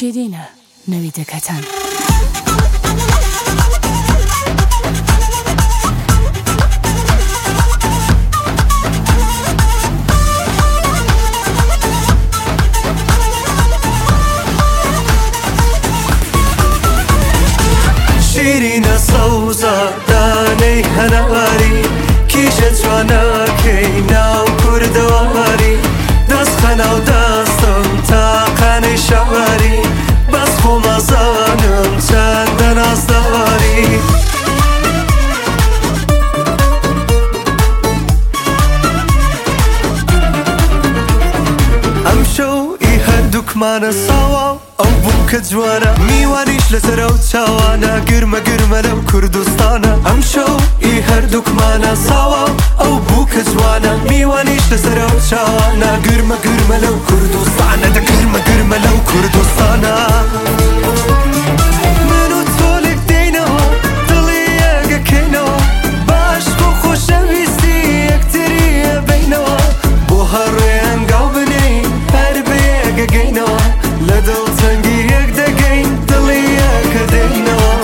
شیرینە نەویدەکەتان. شیرینە سەوزە دانەی هەناری کیژە جوانەکەی ناو کوردەواری دەست خەناو دەستم تاقانەی شەواری بەس خۆمەزانم چەندە نازدەواری ئەم شەو ئی هەردووکمانە ساوە ئەو بوو کە جوانە میوانیش لەسەرە و چاوانە گرمە گرمە لەو کوردستانە ئەم شەو ئی هەردووکمانە ساوە ئەو بوو کە جوانە میوانیش لەسەرە و چاوانە گرمە گرمە لەو کوردستانە دە گرمە گرمە لەو کوردستانە من و تۆلێک دێینەوە دڵی یەکەکەینەوە باش بۆ خۆشەویستی یەکتریە بینەوە بۆ هەڕێ ئەنگاو بنین هەر بە یەکەگەینەوە لە دڵتەنگی یەک دەگەین دڵی یەکە دێینەوە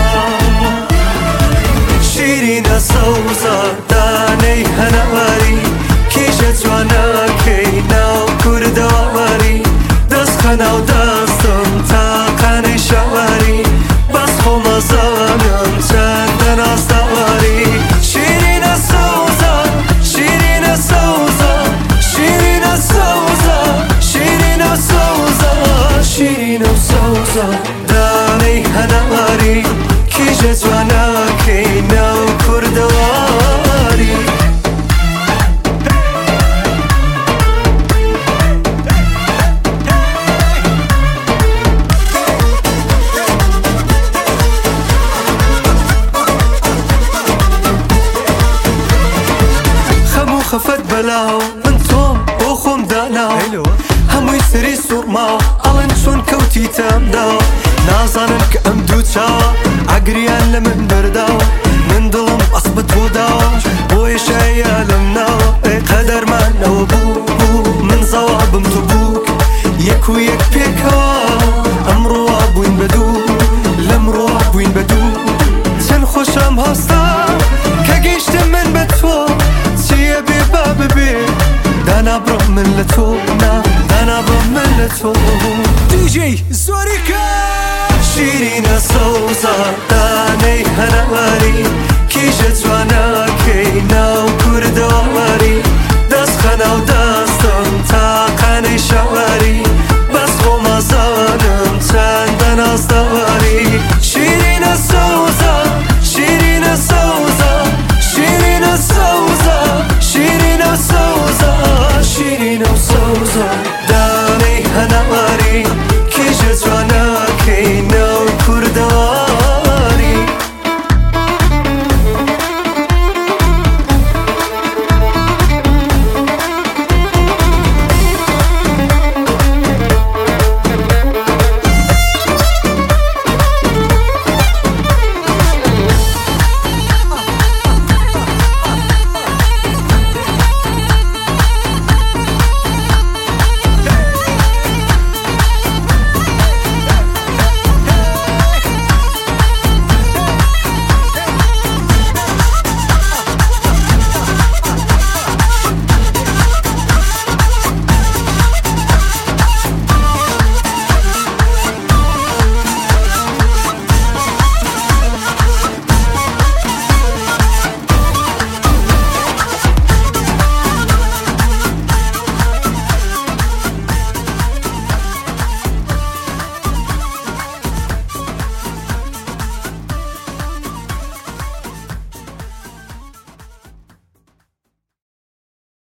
شیرینە سەوزە دانەی هەنەواری کیژە جوانەکەی ناو کوردەواری دەست خەناو دەستم تاقانەی شەواری بەس خۆمەزانم چەندە نازدەواری شیرینە سەوزە شیرینە سەوزە شیرینە سەوزە شیرینە سەوزە شیرینە سەوزە دانەی هەنەواری کیژە جوانەکەی ناو کوردەواری خەفەت بەلاو من تۆم بۆ خۆم داناو هەمووی سری سوورماوە ئەڵەن چۆن کەوتیتەمداوە نازانم کە ئەم دوو چاوە ئاگریان لە من بەرداوە من دڵم ئەس بە تۆ داوە بۆیە شایە لەم ناوە قەدەرمانەوە بوو من زەوابم تۆ بووک یەک و یەک پێکەوە ئەمڕۆوا بووین بە دوو لەمڕۆوا بووین بە دوو چەند خۆشەم هەستا کە گەیشتم من بە تۆ چیە بێ با ببێ دانا بڕۆ من لە تۆ دانا بڕۆ من لە تۆ دیجەی زۆریکە شیرینە سەوزە دانەی هەنەواری کیژە جوانەکەی ناو